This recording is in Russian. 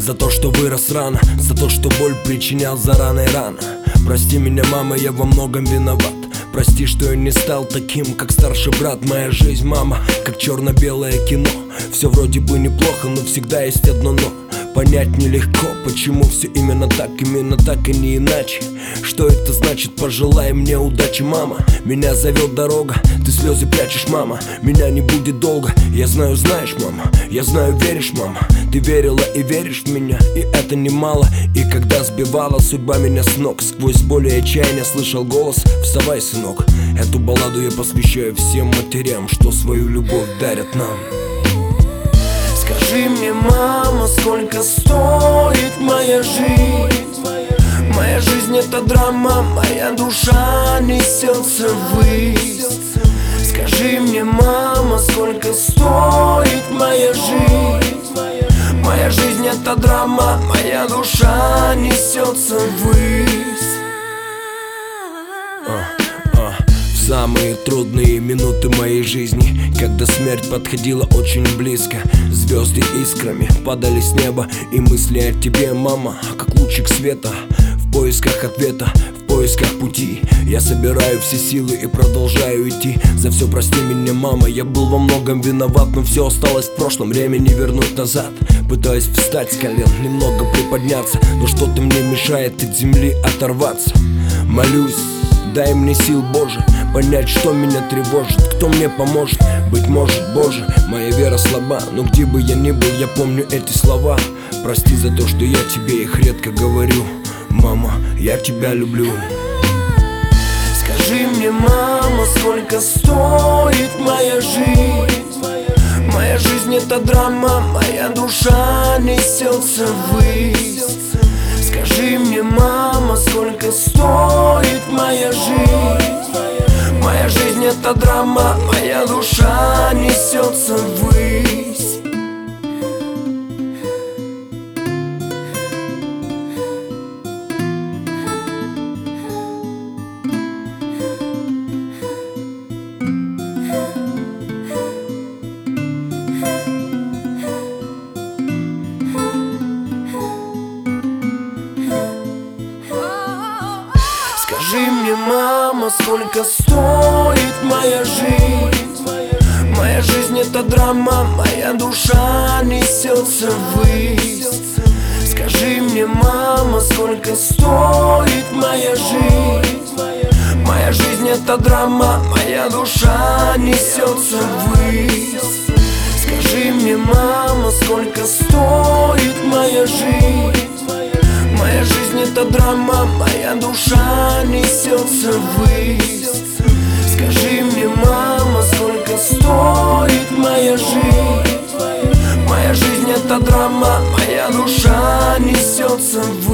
За то, что вырос рано, за то, что боль причинял заранее рано. Прости меня, мама, я во многом виноват. Прости, что я не стал таким, как старший брат. Моя жизнь, мама, как черно-белое кино. Все вроде бы неплохо, но всегда есть одно но. Понять нелегко, почему все именно так и не иначе. Что это значит, пожелай мне удачи, мама. Меня зовет дорога, ты слезы прячешь, мама. Меня не будет долго, я знаю, знаешь, мама. Я знаю, веришь, мама. Ты верила и веришь в меня, и это немало. И когда сбивала судьба меня с ног, сквозь боль и отчаяние слышал голос: вставай, сынок. Эту балладу я посвящаю всем матерям, что свою любовь дарят нам. Скажи мне, мама, сколько стоит моя жизнь? Моя жизнь — это драма, моя душа несется ввысь. Скажи мне, мама, сколько стоит моя жизнь? Моя жизнь — это драма, моя душа несется ввысь. В самые трудные минуты моей жизни, когда смерть подходила очень близко, звезды искрами падали с неба, и мысли о тебе, мама, как лучик света. В поисках ответа, в поисках пути я собираю все силы и продолжаю идти. За все прости меня, мама, я был во многом виноват, но все осталось в прошлом, время не вернуть назад. Пытаюсь встать с колен, немного приподняться, но что-то мне мешает от земли оторваться. Молюсь, дай мне сил, Боже, понять, что меня тревожит, кто мне поможет. Быть может, Боже, моя вера слаба, но где бы я ни был, я помню эти слова. Прости за то, что я тебе их редко говорю. Мама, я тебя люблю. Скажи мне, мама, сколько стоит моя жизнь? Моя жизнь — это драма, моя душа несется ввысь. Скажи мне, мама, сколько стоит моя жизнь? Моя жизнь — это драма, моя душа несется ввысь. Скажи мне, мама, сколько стоит моя жизнь? Моя жизнь — это драма, моя душа несется ввысь. Скажи мне, мама, сколько стоит моя жизнь? Моя жизнь — это драма, моя душа несется ввысь. Скажи мне, мама, сколько стоит моя жизнь? Моя жизнь — это драма, моя душа несется ввысь. Скажи мне, мама, сколько стоит моя жизнь? Моя жизнь — это драма, моя душа несется ввысь.